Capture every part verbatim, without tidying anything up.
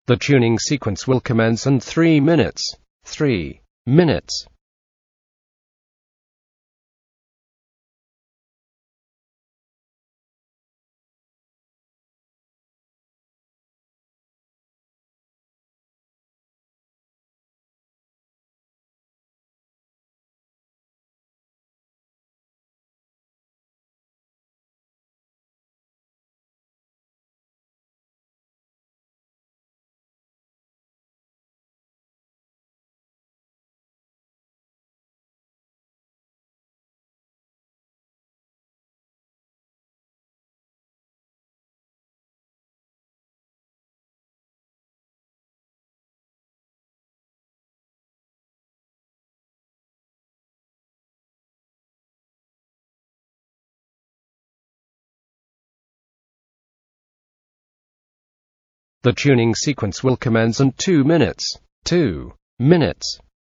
The tuning sequence will commence in three minutes. Three minutes. The tuning sequence will commence in two minutes. Two minutes.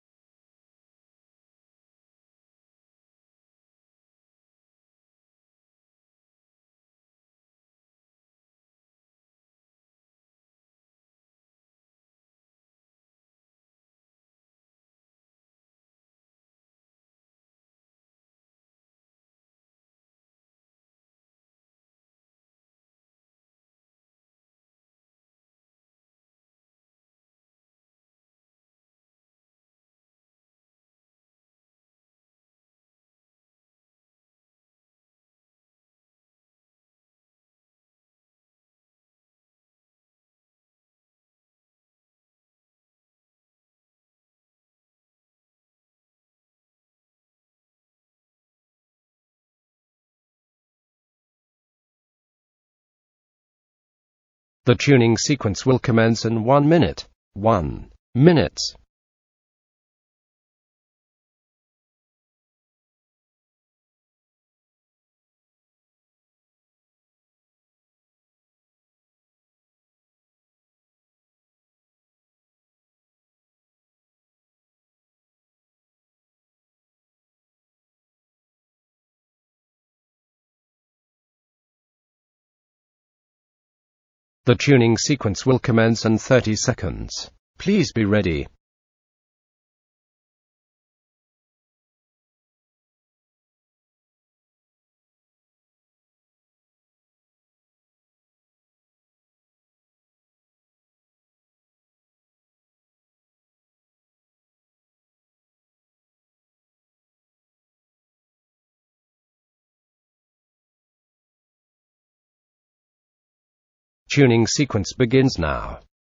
The tuning sequence will commence in one minute. One minute. The tuning sequence will commence in thirty seconds. Please be ready. Tuning sequence begins now.